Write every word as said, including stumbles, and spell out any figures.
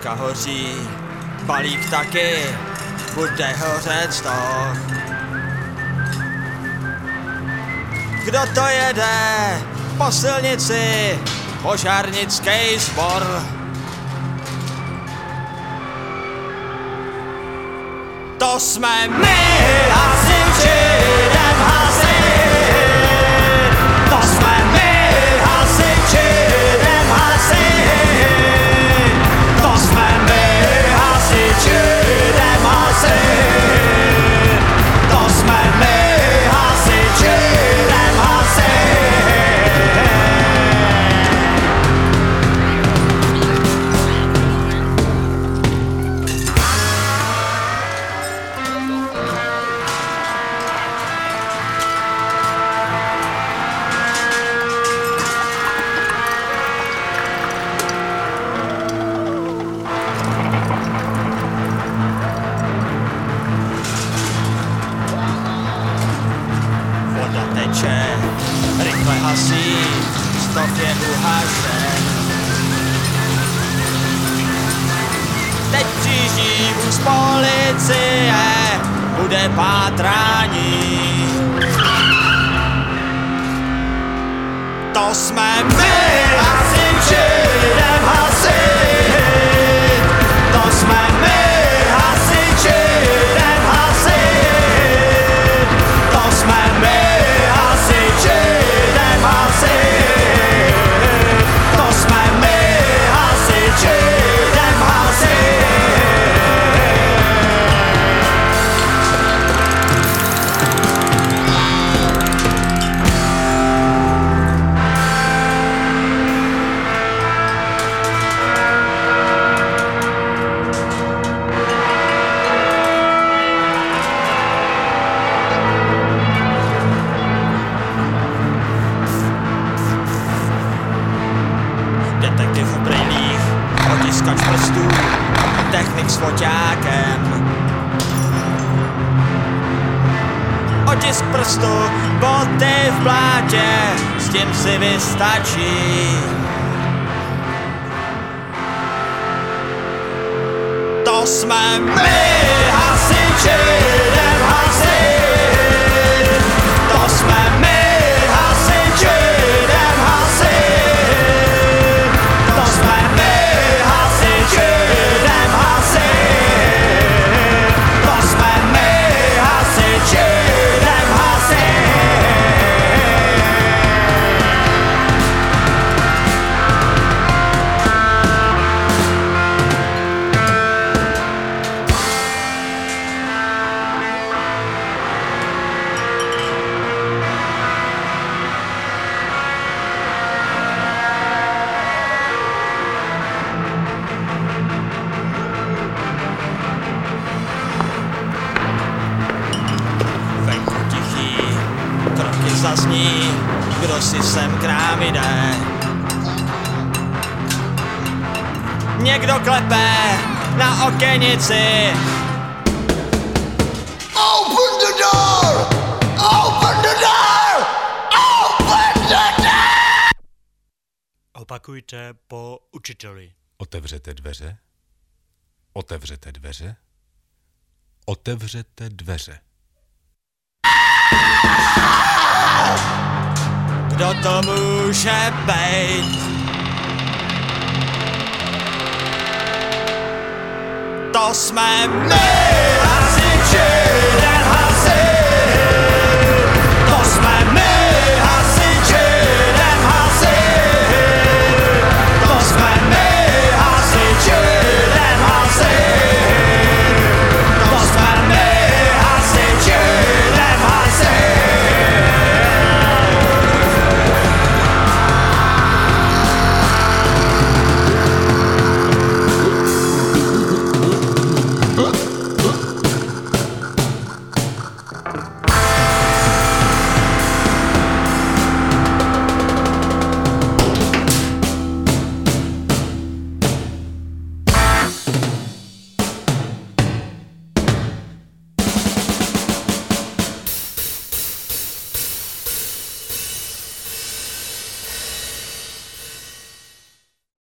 Trojka hoří, balík taky, bude hořet stoch. Kdo to jede po silnici, požárnický sbor? To jsme my, hasiči, jdem hasit. To jsme my, hasiči, jdem hasit. To jsme my, hasiči, jdem hasit. To jsme my, hasiči, jdem hasit. Rychle hasí, stop je uhašen. Teď přijíždí vůz policie, bude pátrání. To jsme my, hasiči, jdem hasit. To jsme my, hasiči, jdem hasit. To jsme my, hasiči, jdem hasit. To jsme my, hasiči, jdem hasit. Detektiv v brýlích, otiskač prstů, technik s foťákem. Otisk prstu, boty v blátě, s tím si vystačí. To jsme my, hasiči, jdem hasit. To jsme my, hasiči, jdem hasit. To jsme my, hasiči, jdem hasit. To jsme my, hasiči, jdem hasit. Zazní, kdo si sem k nám jde. Někdo klepe na okenici. Open the door! Open the door! Open the door! Opakujte po učiteli. Otevřete dveře. Otevřete dveře. Otevřete dveře. Kdo to může být? To jsme my, hasiči, jdem hasit. To jsme my, hasiči, jdem hasit. To jsme my, hasiči, jdem hasit. To jsme my, hasiči, jdem hasit.